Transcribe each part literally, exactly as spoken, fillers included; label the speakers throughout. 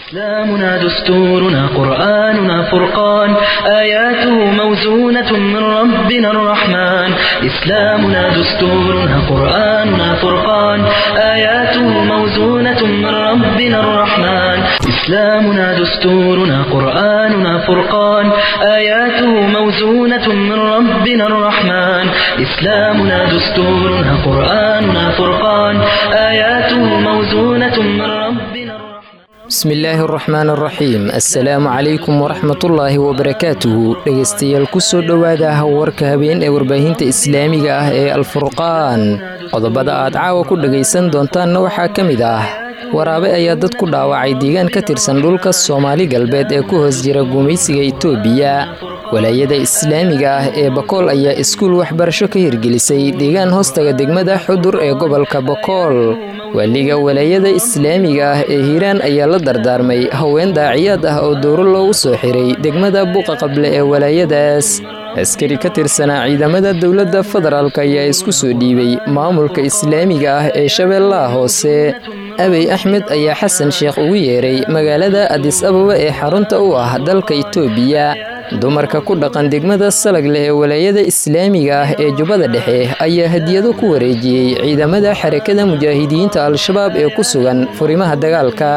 Speaker 1: إسلامنا دستورنا قرآننا فرقان آياته موزونة من ربنا الرحمن إسلامنا دستورنا قرآننا فرقان آياته موزونة من ربنا الرحمن إسلامنا دستورنا قرآننا فرقان آياته موزونة من ربنا الرحمن إسلامنا دستورنا قرآننا فرقان آياته موزونة من ربنا الرحمن
Speaker 2: بسم الله الرحمن الرحيم السلام عليكم ورحمة الله وبركاته dhegeystayaal ku soo dhawaada warka habeen ee warbaahinta islaamiga ah ee Al-Furqaan qodobada aad caawa ku dhageysan doontaan waxa kamid ah waraabe ayaa dad ku dhaawacay deegaan ka tirsan dhulka Soomaali galbeed ee ku hoos jira gumaysiga Itoobiya walaayada islaamiga ah ee Bakool ayaa iskuul waxbarasho ka hirgelisay deegaan hoostaga degmada Xudur ee gobolka Bakool waliga walaayada islaamiga ah ee Hiiraan ayaa la dardaarmay haween daaciyad ah oo dowr loogu soo xiray degmada Buqa Qable ee walaayadaas askari ka tirsan ciidamada dawladda federaalka ayaa isku soo dhiibay maamulka islaamiga ah ee Shabeellaha Hoose Abiy Ahmed ayaa Xasan Sheekh ugu yeeray magaalada Addis Ababa ee xarunta u ah dalka Itoobiya dumarka ku dhaqan degmada Salagle ee walaayada islaamiga ah ee Jubbada Dhexe ayaa hadiyado ku wareejiyay ciidamada xarakada mujaahidiinta al-shabaab ee ku sugan furimaha dagaalka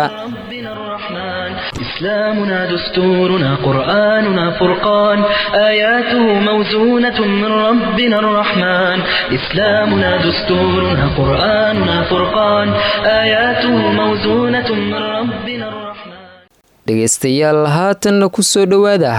Speaker 1: إسلامنا دستورنا قرآننا فرقان آياته موزونة من ربنا الرحمن إسلامنا دستورنا قرآننا فرقان آياته موزونة من ربنا الرحمن
Speaker 2: dhegeystayaal haatan ku soo dhawaada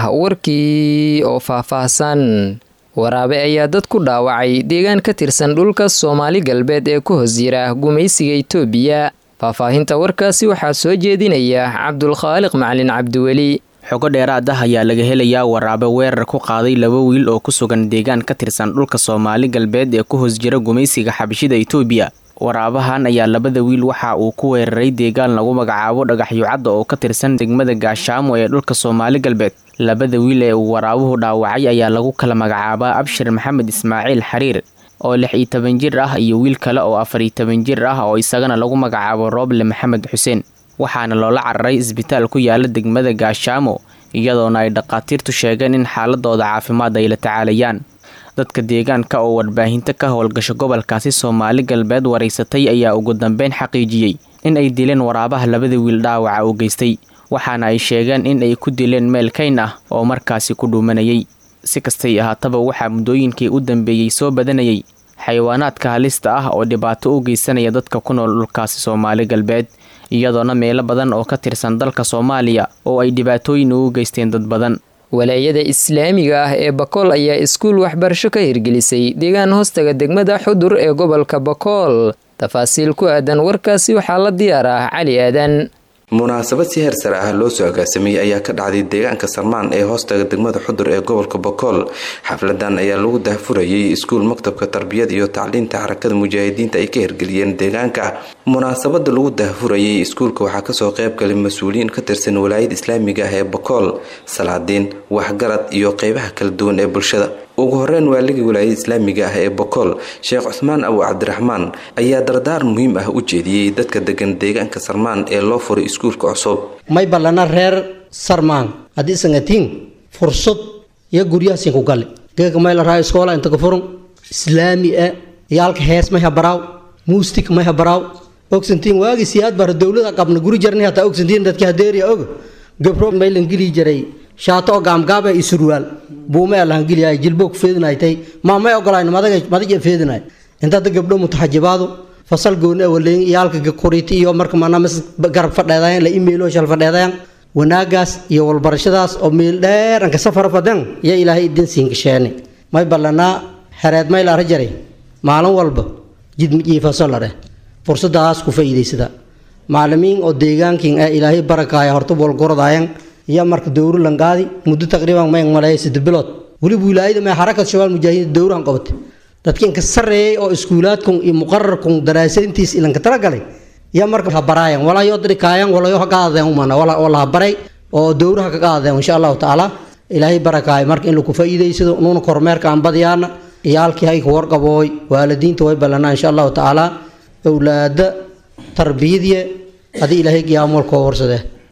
Speaker 2: warkii oo faahfaahsan waraabe ayaa dad ku dhaawacay deegaan ka tirsan dhulka Soomaali galbeed ee ku hoos jira gumaysiga Itoobiya faahfaahinta warkaasi waxaa soo jeedinaya Cabdul Khaaliq Macalin Cabdiweli
Speaker 3: xogo dheeraad ah ayaa laga helayaa waraabe weerar ku qaaday laba wiil oo ku sugan deegaan ka tirsan dhulka Soomaali galbeed ee ku hoos jira gumaysiga xabashida Itoobiya waraabahan ayaa labada wiil waxa uu ku weeraray deegaan lagu magacaabo dhagaxyo cad oo ka tirsan degmada Gaashaamo ee dhulka Soomaali galbeed labada wiil ee waraabuhu dhaawacay ayaa lagu kala magacaabaa Abshir Maxamed Ismaaciil Xariir oo lix iyo toban jir ah iyo wiil kale oo afar iyo toban jir ah oo isagana lagu magacaabo Rooble Maxamed Xuseen waxaana loola cararay isbitaal ku yaala degmada Gaashaamo iyadoona ay dhaqaatiirtu sheegeen in xaaladooda caafimaad ay la tacaalayaan dadka deegaanka oo warbaahinta ka howlgasho gobolkaasi Soomaali galbeed wareysatay ayaa ugu dambeyn xaqiijiyay in ay dileen waraabaha labada wiil dhaawaca u geystay waxaana ay sheegeen in ay ku dileen meel kayn ah oo markaasi ku dhuumanayay si kastay ahaataba waxaa muddooyinkii u dambeeyay soo badanayay xayawaanaadka halista ah oo dhibaato u geysanaya dadka ku nool dhulkaasi Soomaali galbeed iyadoona meelo badan oo ka tirsan dalka Soomaaliya oo ay dhibaatooyin u geysteen dad badan
Speaker 2: walaayada islaamiga ah ee Bakool ayaa iskuul waxbarasho ka hirgelisay deegaan hoostaga degmada Xudur ee gobolka Bakool tafaasiil ku aadan warkaasi waxaa la diyaaraa Cali Aadan
Speaker 4: munaasabad si heer sare ah loo soo agaasimay ayaa ka dhacday deegaanka Sarmaan ee hoostaga degmada Xudur ee gobolka Bakool xafladan ayaa lagu daahfurayay iskuul maktabka tarbiyada iyo tacliinta xarakada mujaahidiinta ay ka hirgeliyeen deegaanka munaasabada lagu daahfurayay iskuulka waxaa ka soo qayb galay mas'uuliyiin ka tirsan walaayada islaamiga ah ee Bakool salaadiin waxgarad iyo qaybaha kala duwan ee bulshada ugu horreyn waaligii walaayada islaamiga ah ee Bakool Sheekh Usmaan Abu Cabdiraxmaan ayaa dardaar muhiim ah u jeediyay dadka degan deegaanka Sarmaan ee loo furay iskuulka cusub
Speaker 5: may balana reer Sarmaan hadii sangatiin fursad iyo guriyaasin ku gal geega may la raay iskoola inta ka furun islaami ah yaalka hees may habraw muustik may habraw ogsantiin waagi siyaad bar dawladda qabna guri jarnay hata ogsantiin dadka hadeeriya og gabro may lan gili jiray shaato gaamgaaba isuruwal buuma la hangiliyay jilboog feedinaaytay ma may ogolayn madaga madaga feedinaay inta dad gabdho mutaxajibaadu fasal gooni walayn yaalka qoriiti iyo marka maanaam garab fadheedayaan la emailo shal fadheedayaan wanaagaas iyo walbarashadaas oo meel dheer anka safar fadan ya ilaahay idin siin gashaane may balana hareed may la rajaray maalin walba jidmii fasalare fursadaas ku faa'iideysada macallimiin oo deegaankiin ay ilaahay barakaaya horta bol goradayaan ya marka dowr langaadi muddo taqriiban ma malay sid bilood wali wilaayada ma xarakad shabaal mujaahidiin dowran qabatay dadkeen ka sareeyay oo iskuulaadkun iyo muqarrarkun daraasayntiis ilan ka talagalay ya marka barayaan wala yo dirikayaan wala yo qaadeen umana wala wala baray oo dowraha ka qaadeen insha Allah taala ilaahay barakaay marka in lagu faa'iideysado uuna kormeerka aan badiyana iyaalkii ay warqabooy waalidiinta way balana insha Allah taala awlaada tarbiyadiye hadii ilaahay qiyaamul ko warsade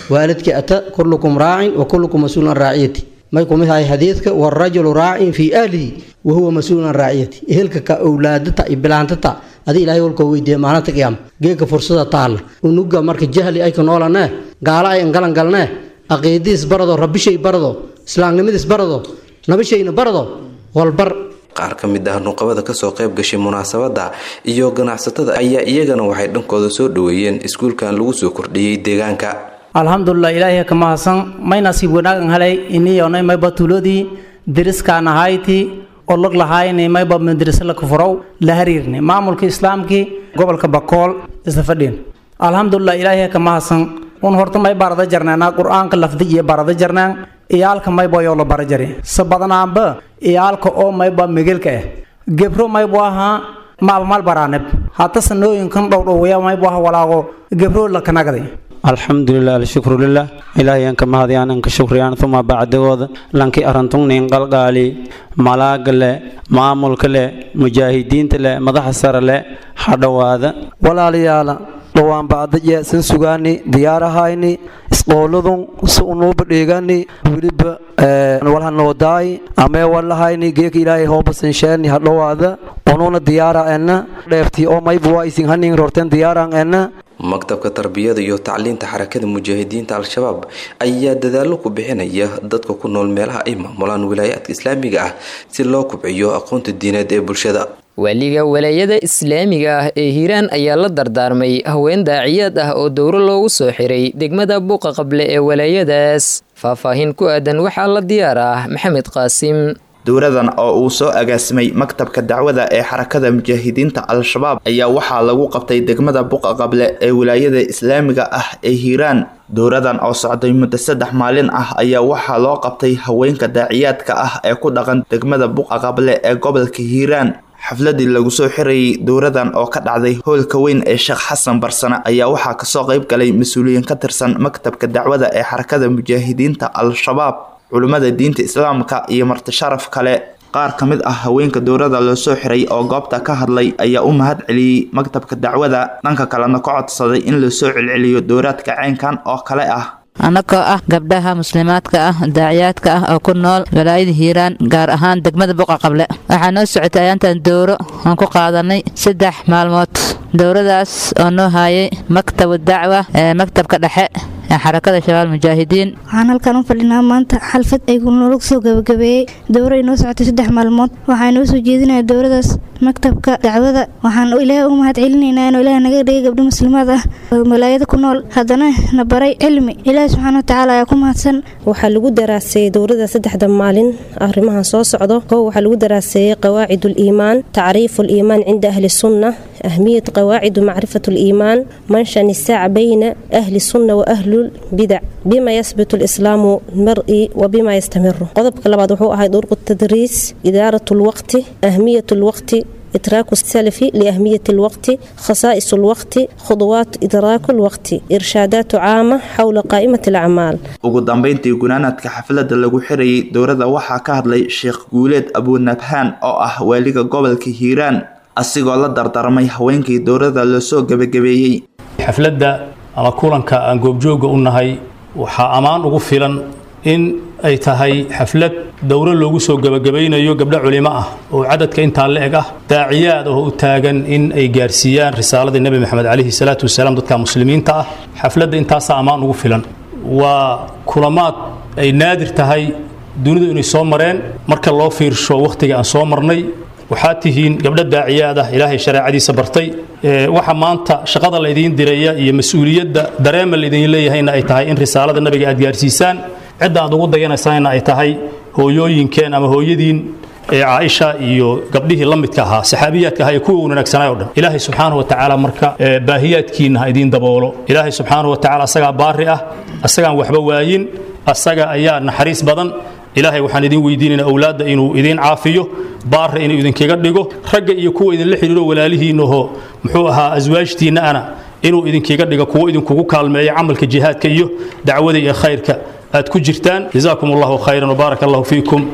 Speaker 5: waalidkii ata kullukum raacin wa kullukum mas-uulun an raaciyati may kumid ahay xadiidka warajulu raacin fii ahlihi wa huwa mas-uulun an raaciyati ehelka ka owlaadata iyo bilaantata adi ilaahay walkoo weydiiya maalinta qiyaama geedka fursada taalla unuga marka jahli ay ka noolanee gaala ay angalan galnee aqiidiis barado rabbishay barado islaamnimadiis barado nabishayna barado walbar
Speaker 4: qaar ka mid ah nuqabada kasoo qayb gashay munaasabada iyo ganacsatada ayaa iyagana waxay dhankooda soo dhaweeyeen iskuulkan lagu soo kordhiyey deegaanka
Speaker 6: alxamdulilah ilaahay ka mahadsan may nasiib wanaagan helay iniyoonay mayba tuuladii deriskaan ahayti oo log lahaayni mayba madrasa la kufuraw la hariirni maamulka islaamkii gobolka bakool isla fadhiin alxamdulilah ilaahay ka mahadsan un horta may barada jarnaanaa qur-aanka lafdi iyo barada jarnaan iyaalka mayba yoo la bara jari sa badanaanba iyaalka oo mayba megelka ah gebro maybu ahaa maalmaal baraaneb hata sanooyinkan dhowdhowaya maybu aha walaago gebro la kanagday
Speaker 7: alxamdulilah alshukru lilah ilaahayan ka mahadiyaan anka shukriyaan uma bacdigooda lanki arantungnin qalqaali malaaga le maamulka le mujaahidiinta le madaxa sare le hadhowaada
Speaker 8: walaalayaala dhowaan bacdaje san sugaani diyaarahayni isqooladun si unuuba dheegani weliba walhanoodaay amee walahayni geeka ilaahay hoobasansheeni hadhowaada unuuna diyaara ena dheeftii oo mayba waa isin hanin rorteen diyaaran ena
Speaker 4: maktabka tarbiyada iyo tacliinta xarakada mujaahidiinta al-shabaab ayaa dadaallo ku bixinaya dadka ku nool meelaha ay maamulaan wilaayaadka islaamiga ah si loo kubciyo aqoonta diineed ee bulshada
Speaker 2: waliga walaayada islaamiga ah ee hiiraan ayaa la dardaarmay haween daaciyaad ah oo dowro loogu soo xiray degmada buuqa qable ee walaayadaas faahfaahin ku aadan waxaa la diyaar ah maxamed qaasim
Speaker 9: dowradan oo uu soo agaasimay maktabka dacwada ee xarakada mujaahidiinta al-shabaab ayaa waxaa lagu qabtay degmada buqa qable ee wilaayada islaamiga ah ee hiiraan dowradan oo socday muddo saddex maalin ah ayaa waxaa loo qabtay haweenka daaciyaadka ah ee ku dhaqan degmada buqa qable ee gobolka hiiraan xafladii lagu soo xirayay dowradan oo ka dhacday hoolka weyn ee sheekh xasan barsane ayaa waxaa kasoo qayb galay mas-uuliyiin ka tirsan maktabka dacwada ee xarakada mujaahidiinta al-shabaab culimmada diinta islaamka iyo marti sharaf kale qaar ka mid ah haweenka dowrada loo soo xiray oo goobta ka hadlay ayaa u mahad celiyey maktabka dacwada dhanka kalena ka codsaday in la soo celceliyo dowraadka caynkan oo kale ah
Speaker 10: anagoo ah gabdhaha muslimaadka ah daaciyaadka ah oo ku nool walaayada hiiraan gaar ahaan degmada buqa qable waxaa noo socotay ayaantan dowro aan ku qaadanay saddex maalmood dowradaas oo noo haayay maktabu dacwa ee maktabka dhexe xarakada shabaab mujaahidiin
Speaker 11: waxaan halkan u fadhinaa maanta xalfad ay nolog soo gabagabeeyey dowro inoo socotay saddex maalmood waxaa inoo soo jeedinaya dowradaas maktabka dacwada waxaan ilaahay ugu mahad celinaynaa inuu ilaahay naga dhigay gabdho muslimaad ah oo walaayada ku nool haddana na baray cilmi ilaahay subxaana watacaala ayaa ku mahadsan
Speaker 12: waxaa lagu daraaseeyey dowrada saddexda maalin arrimahan soo socdo kow waxaa lagu daraaseeyey qawaacid uliimaan tacriifu uliimaan cinda ahli sunna ahmiyat qawaacidu macrifatu uliimaan manshan isaac bayna ahli sunna wa ahlu بدع بما يثبت الإسلام المرئي وبما يستمر قضب كلابد وحو أهي دور التدريس إدارة الوقت أهمية الوقت إدراك السلف لأهمية الوقت خصائص الوقت خطوات إدراك الوقت إرشادات عامة حول قائمة الأعمال
Speaker 9: ugu dambeyntii gunaanadka xafladda lagu xirayay dowrada waxaa ka hadlay sheekh guuleed abunabhaan oo ah waaliga gobolka hiiraan asigoo la dardarmay haweenkii dowrada loo soo gabagabeeyey
Speaker 13: xafladda ama kulanka aan goobjooga u nahay waxaa ammaan ugu filan in ay tahay xaflad dowro loogu soo gabagabaynayo gabdho culimo ah oo cadadka intaa la-eg ah daaciyaad oo u taagan in ay gaarsiiyaan risaaladii nebi maxamed calayhi salaatu wasalaam dadka muslimiinta ah xafladda intaasaa ammaan ugu filan waa kulamaad ay naadir tahay dunidu inay soo mareen marka loo fiirsho wakhtiga aan soo marnay waxaad tihiin gabdho daaciyaad ah ilaahay shareecadiisa bartay waxa maanta shaqada la idiin diraya iyo mas-uuliyadda dareema la idin leeyahayna ay tahay in risaalada nabiga aad gaarsiisaan cidda aad ugu dayanaysaana ay tahay hooyooyinkeen ama hooyadiin ee caaisha iyo gabdhihii la midka ahaa saxaabiyaadka ahaa ee kuwa wanaagsanaa oo dhan ilaahay subxaanahu wa tacaala marka baahiyaadkiina ha idiin daboolo ilaahay subxaanahu wa tacaala asagaa baari ah asagaan waxba waayin asaga ayaa naxariis badan ilaahay waxaan idin weydiinaynaa awlaadda inuu idin caafiyo baarra inuu idinkaga dhigo ragga iyo kuwa idinla xidhiiro walaalihiinahoo muxuu ahaa aswaajtiinna ana inuu idinkaga dhigo kuwo idinkugu kaalmeeya camalka jihaadka iyo dacwada iyo khayrka aad ku jirtaan jazaakum allahu khayran wabaarak allahu fiikum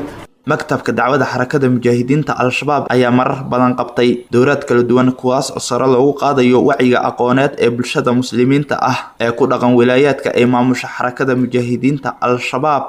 Speaker 9: maktabka dacwada xarakada mujaahidiinta al-shabaab ayaa marar badan qabtay dowlaad kala duwan kuwaas oo sare loogu qaadayo wacyiga aqooneed ee bulshada muslimiinta ah ee ku dhaqan wilaayaadka ay maamusha xarakada mujaahidiinta al-shabaab.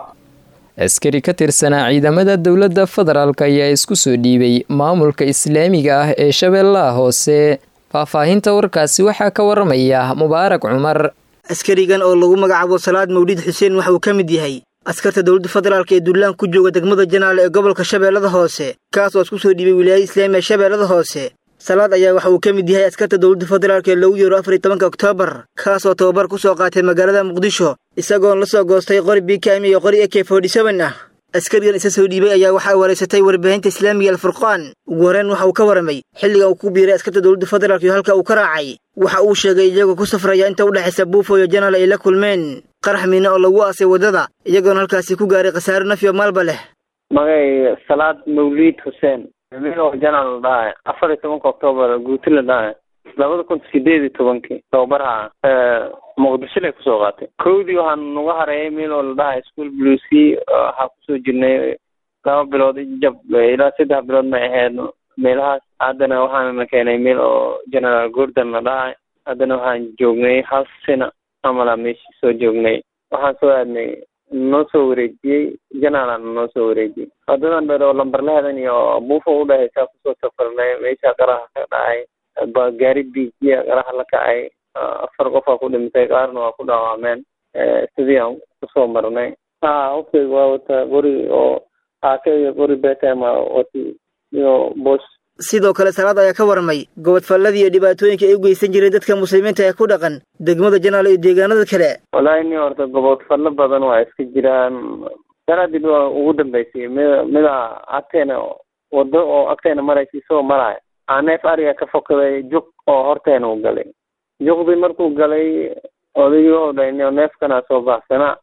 Speaker 2: askari ka tirsanaa ciidamada dowladda federaalk ayaa isku soo dhiibay maamulka islaamiga ah ee shabeellaha hoose. faahfaahinta warkaasi waxaa ka waramaya mubaarak cumar.
Speaker 14: askarigan oo lagu magacaabo salaad mawlid xuseen waxa uu ka mid yahay askarta dowladda federaalk ee duulaan ku jooga degmada janaale ee gobolka shabeellada hoose kaas oo isku soo dhiibay wilaayada islaamiga ee shabeellada hoose. salaad ayaa waxa uu ka mid yahay askarta dowladda federaalk ee lagu yeero afar iyo tobanka oktoobar kaas oo tababar ku soo qaatay magaalada muqdisho isagoon la soo goostay qori b k m iyo qori a k forty seven ah. askarigan isa soo dhiibay ayaa waxaa wareysatay warbaahinta islaamiga alfurqaan. ugu horreyn waxa uu ka waramay xilliga uu ku biiray askarta dowladda federaalk iyo halka uu ka raacay. waxa uu sheegay iyagoo ku safraya inta u dhexaysa buufo iyo janaal ay la kulmeen qarax miina oo lagu aasay waddada iyagoona halkaasi ku gaaray khasaare naf iyo maalba leh.
Speaker 15: magay salaad mawlid xuseen milo janaal dhahay afar iyo tobanka oktoobar guutila dhahay labada kun sideed iyo tobankii tababarha muqdisho lay kusoo qaatay. kowdii waxaan nuga hareeyay meel oo la dhahay school bluesy waxaa kusoo jirnay laba bilood jab ilaa saddex bilood may ahayd meelahaas. haddana waxaana keenay meel oo general gordon la dhahay. haddana waxaan joognay hal sina amala meeshii soo joognay. waxaan soo aadnay noo soo wareejiyey janaalan noo soo wareejiyey wadadan dheer oo lambar lehdan iyo buufo u dhahaysaa kusoo safarnay. meesha qaraha ka dhacay gaari biijiya qaraha la kacay afar qofaa ku dhimitay qaarna waa ku dhaawacmeen sidii aan kusoo marnay. ha hoftayga waa wata qori oo aaka iyo qori betama wati iyo bosh.
Speaker 14: sidoo kale salaad ayaa ka waramay gobodfalladii iyo dhibaatooyinka ay u geysan jiray dadka muslimiinta ee ku dhaqan degmada janaal iyo deegaanada kale.
Speaker 15: wallaahi ni horta gobodfallo badan waa iska jiraan. sanadii waa ugu dambeysay mid mida agteena wado oo agteena maraysa isagoo maraya aaneef ariga ka fokaday juq oo horteena u galay. juqdii markuu galay odaygii oo dhahay neefkana soo baxsanaa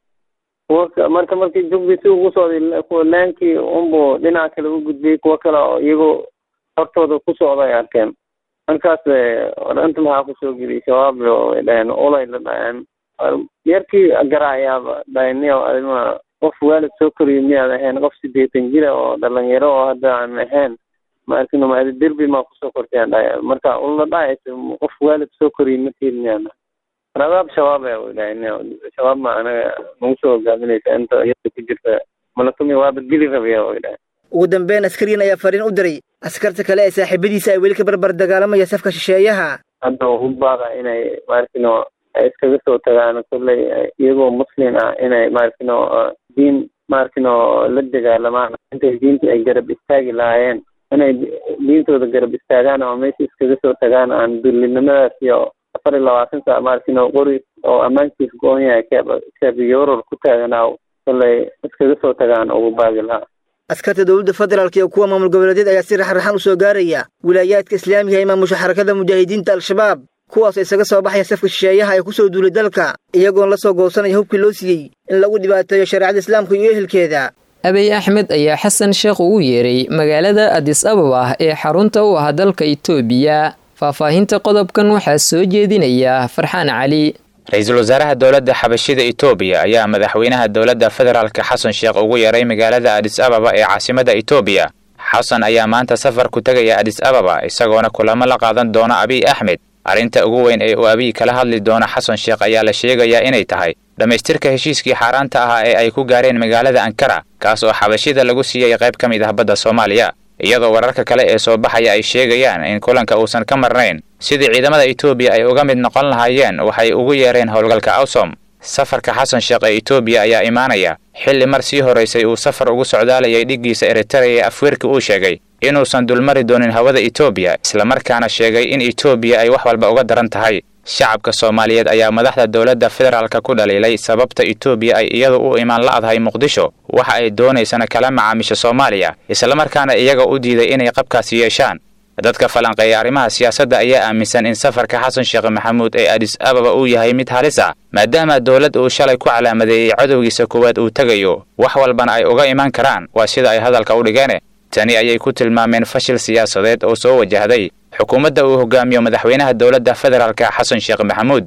Speaker 15: marka markii juqdii si ugu socday kuwa laankii unbuu dhinaca kale u gudbiyey kuwa kale oo iyagoo hortooda ku socda ay arkeen. markaas inta maxaa kusoo geliyay shabaab way dhaheen olay la dhaheen yarkii garaayaaba dhaheniyo adima qof waalid soo koriyo miyaad ahayn qof sideetan jira oo dhalinyaro oo hadda aan ahayn maarkin ma derbi ma kusoo korteen dhahay. marka ula dhahaysa qof waalid soo koriyo matiin miyana rabaab shabaab ay dhaheniyo shabaab ma anaga nagu soo hogaaminaysa inta iyada ku jirta malakumi waa badgeli rabaya way dhahay.
Speaker 14: ugu dambeyn askarigan ayaa fariin u diray askarta kale ee saaxiibadiisa ay weli ka barbar dagaalamaya safka shisheeyaha.
Speaker 15: hadda u baada inay maarkino iskaga soo tagaan kulley iyagoo muslim ah inay maarkino diin maarkino la dagaalamaan intay diintii ay garab istaagi lahaayeen inay diintooda garab istaagaan oo meesha iskaga soo tagaan aan dullinimadaas iyo afar iyo labaatan saac maarkino qori oo ammaankiis go-on yahay kabiyoror ku taaganaa kulley iskaga soo tagaan ugu baagi lahaa.
Speaker 14: askarta dowladda federaalk iyo kuwa maamul goboleedyada ayaa si raxraxan u soo gaaraya wilaayaadka islaamiga ee maamusha xarakada mujaahidiinta al-shabaab kuwaasoo isaga soo baxaya safka shisheeyaha ee kusoo duulay dalka iyagoon la soo goosanaya hubkii loo siiyey in lagu dhibaateeyo shareecada islaamka iyo ehelkeeda.
Speaker 2: abiy axmed ayaa xasan sheekh ugu yeeray magaalada adis ababa ee xarunta u ah dalka itoobiya. faahfaahinta qodobkan waxaa soo jeedinaya farxaan cali.
Speaker 16: ra-iisul wasaaraha dowladda xabashida itoobiya ayaa madaxweynaha dowladda federaalka xasan sheekh ugu yeeray magaalada adis ababa ee caasimada itoobiya. xasan ayaa maanta safar ku tegaya adis ababa isagoona kulamo la qaadan doona abiy axmed. arrinta ugu weyn ee uu abiy kala hadli doono xasan sheekh ayaa la sheegayaa inay tahay dhammaystirka heshiiskii xaaraanta ahaa ee ay ku gaareen magaalada ankara kaas oo xabashida lagu siiyey qayb ka mid ah badda soomaaliya. iyadoo wararka kale ee soo baxaya ay sheegayaan in kulanka uusan ka marnayn sidii ciidamada itoobiya ay uga mid noqon lahaayeen waxay ugu yeereen howlgalka awsom. safarka xasan sheekh ee itoobiya ayaa imaanaya xilli mar sii horeysay uu safar ugu socdaalayay dhiggiisa eritrea ee afweerki uu sheegay inuusan dulmari doonin hawada itoobiya islamarkaana sheegay in itoobiya ay wax walba uga daran tahay. shacabka soomaaliyeed ayaa madaxda dowladda federaalka ku dhaliilay sababta itoobiya ay iyadu u imaan la'dahay muqdisho waxa ay doonaysana kala macaamisha soomaaliya islamarkaana iyaga u diiday inay qabkaasi yeeshaan. dadka falanqeeya arrimaha siyaasadda ayaa aaminsan in safarka xasan sheekh maxamuud ee adis ababa uu yahay mid halis ah maadaama dowlad uu shalay ku calaamadeeyey cadowgiisa koowaad uu tegayo wax walbana ay uga imaan karaan waa sida ay hadalka u dhigeen. tani ayay ku tilmaameen fashil siyaasadeed oo soo wajahday xukuumadda uu hogaamiyo madaxweynaha dowladda federaalka xasan sheekh maxamuud.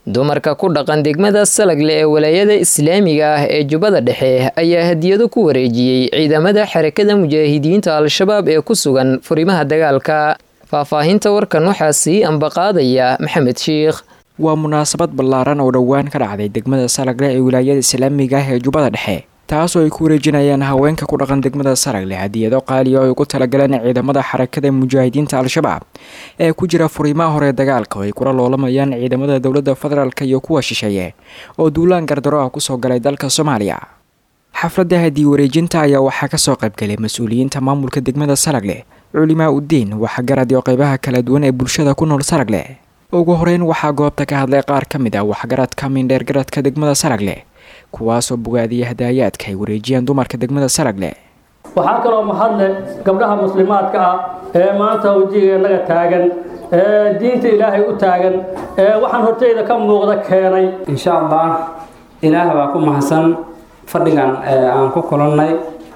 Speaker 2: dumarka ku dhaqan degmada Salagle ee walaayada Islaamiga ah ee Jubbada Dhexe ayaa hadiyado ku wareejiyay ciidamada xarakada mujaahidiinta Al-Shabaab ee ku sugan furimaha dagaalka. Faahfaahinta warkan waxaa sii ambaqaadaya Maxamed Sheekh.
Speaker 17: waa munaasabad ballaaran oo dhowaan ka dhacday degmada Salagle ee walaayada Islaamiga ah ee Jubbada Dhexe, taasoo ay ku wareejinayaan haweenka ku dhaqan degmada Salagle hadiyado qaali ah oo ay ku talagaleen ciidamada xarakada mujaahidiinta Al-Shabaab ee ku jira furimaha hore dagaalka oo ay kula loolamayaan ciidamada dowladda federaalka iyo kuwa shisheeye oo duulaan gardaro ah ku soo galay dalka Soomaaliya. xafladda hadiyad wareejinta ayaa waxaa ka soo qayb galay mas'uuliyiinta maamulka degmada Salagle, culimaa u diin, waxgarad iyo qaybaha kala duwan ee bulshada ku nool Salagle. ugu horeyn waxaa goobta ka hadlay qaar ka mid ah waxgaradka mindheer garadka degmada Salagle, kuwaasoo bogaadiyay hadayaadka ay wareejiyeen dumarka degmada Salagle.
Speaker 18: waxaa kaloo mahadle gabdhaha muslimaadka ah ee maanta wajigeenaga taagan ee diinta ilaahay u taagan ee waxaan horteyda ka muuqda keenay.
Speaker 19: insha allah ilaah baa ku mahadsan fadhigan aan ku kulannay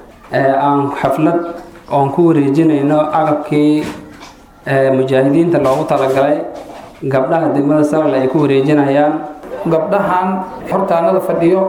Speaker 19: aan xaflad oon ku wareejinayno agabkii mujaahidiinta loogu talagalay gabdhaha degmada Salagle ay ku wareejinayaan.
Speaker 20: gabdhahan hortaanada fadhiyo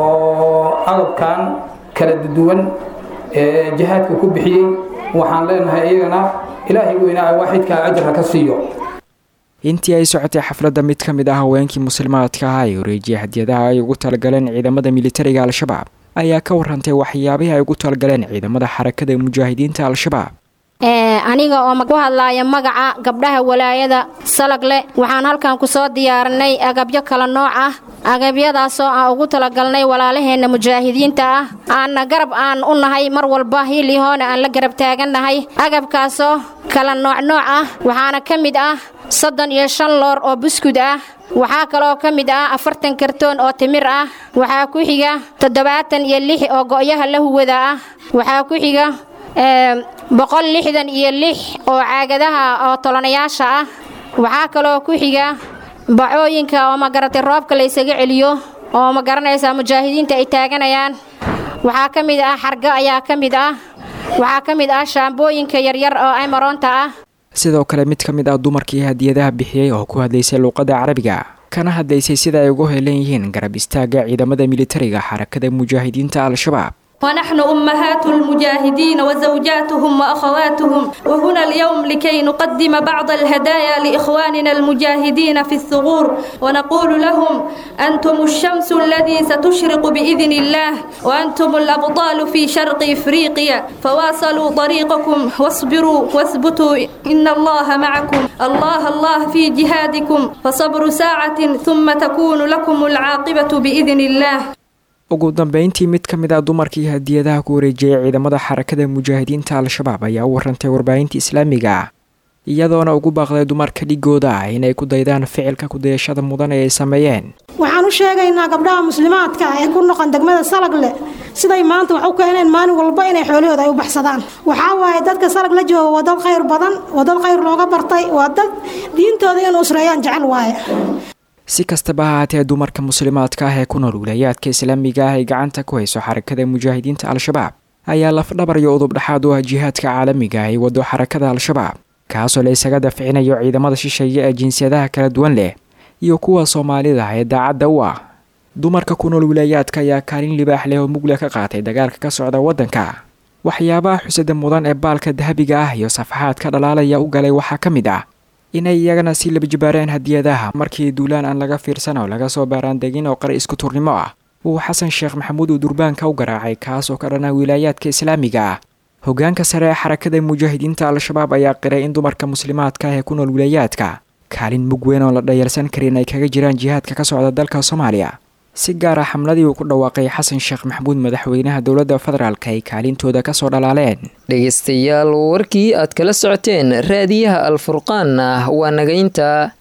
Speaker 20: oo agabkan kala duwan ee jihaadka ku bixiyay waxaan leenahay iyagana ilaahay weynaa waaxidka ajra ka siiyo.
Speaker 17: intii ay socotay xafladda mid ka mid ah haweenkii muslimaadka ah ee wareejiyay hadiyadaha ay ugu talagaleen ciidamada militariga Al-Shabaab ayaa ka warrantay waxyaabaha ay ugu talagaleen ciidamada xarakada mujaahidiinta Al-Shabaab.
Speaker 21: aniga oo ku hadlaaya magaca gabdhaha walaayada Salagle waxaan halkan ku soo diyaarinay agabyo kala nooc ah. agabyadaas oo aan ugu talagalnay walaalaheena mujaahidiinta ah aan garab aan u nahay mar walba hiilihoona aan la garab taaganahay. agabkaas oo kala nooc nooc ah waxaana ka mid ah soddon iyo shan loor oo buskud ah, waxaa kaloo ka mid ah afartan kartoon oo timir ah, waxaa ku xiga toddobaatan iyo lix oo go'yaha la huwada ah, waxaa ku xiga boqol lixdan iyo lix oo caagadaha oo tolanayaasha ah, waxaa kaloo ku xiga bacooyinka oo magaratay roobka la isaga celiyo oo ma garanaysa mujaahidiinta ay taaganayaan, waxaa ka mid ah xarga ayaa ka mid ah, waxaa ka mid ah shaambooyinka yaryar oo ay maroonta ah.
Speaker 17: sidoo kale mid ka mid ah dumarkii hadiyadaha bixiyay oo ku hadlaysay luqadda Carabiga kana hadlaysay sida ay ugu helan yihiin garab istaaga ciidamada militariga xarakada mujaahidiinta Al-Shabaab.
Speaker 22: ونحن أمهات المجاهدين وزوجاتهم وأخواتهم وهنا اليوم لكي نقدم بعض الهدايا لإخواننا المجاهدين في الثغور ونقول لهم أنتم الشمس الذي ستشرق بإذن الله وأنتم الأبطال في شرق إفريقيا فواصلوا طريقكم واصبروا واثبتوا إن الله معكم الله الله في جهادكم فصبر ساعة ثم تكون لكم العاقبة بإذن الله.
Speaker 17: ugu dambeyntii mid ka mid ah dumarkii hadiyadaha ku wareejiyay ciidamada xarakada mujaahidiinta Al-Shabaab ayaa u warrantay warbaahinta Islaamiga iyadoona ugu baaqday dumarka dhigooda inay ku daydaan ficilka ku dayashada mudan ee ay sameeyeen.
Speaker 23: waxaan u sheegaynaa gabdhaha muslimaadka ah ee ku noqon degmada Salagle siday maanta wax u keeneen maalin walba inay xoolahooda ay u baxsadaan. waxa waaye dadka Salagle jooga waa dad khayr badan, waa dad khayr looga bartay, waa dad diintooda inuu usreeyaan jecel waaye.
Speaker 17: si kastaba ha ahaatee dumarka muslimaadka ah ee ku nool wilayaadka Islaamiga ah ee gacanta ku hayso xarakada mujaahidiinta Al-Shabaab ayaa laf-dhabar iyo udub dhexaad u ah jihaadka caalamiga ah ee wado xarakada Al-Shabaab, kaasoo la isaga dafcinayo ciidamada shisheeye ee jinsiyadaha kala duwan leh iyo kuwa Soomaalida ee daacadda u ah. dumarka ku nool wilayaadka ayaa kaalin libaax leh oo mugla ka qaatay dagaalka ka socda waddanka. waxyaabaha xusada mudan ee baalka dahabiga ah iyo safaxaadka dhalaalaya u galay waxaa ka mid ah inay iyagana si laba jibaareen hadiyadaha markii duulaan aan laga fiirsan oo laga soo baaraan degin oo qar isku turnimo ah uu xasan sheekh maxamuud uu durbaanka u garaacay kaas oo ka dhana wilayaadka Islaamiga ah. hoggaanka sare ee xarakada mujaahidiinta Al-Shabaab ayaa qiray in dumarka muslimaadka ah ee ku nool wilayaadka kaalin mug weyn oo la dhayalsan karin ay kaga jiraan jihaadka ka socda dalka Soomaaliya. si gaar ah xamladii uu ku dhawaaqay xasan sheekh maxamuud madaxweynaha dowladda federaalka ay kaalintooda ka soo dhalaaleen.
Speaker 2: dhegeystayaal warkii aad kala socoteen raadiyaha Al Furqaan waa nagaynta.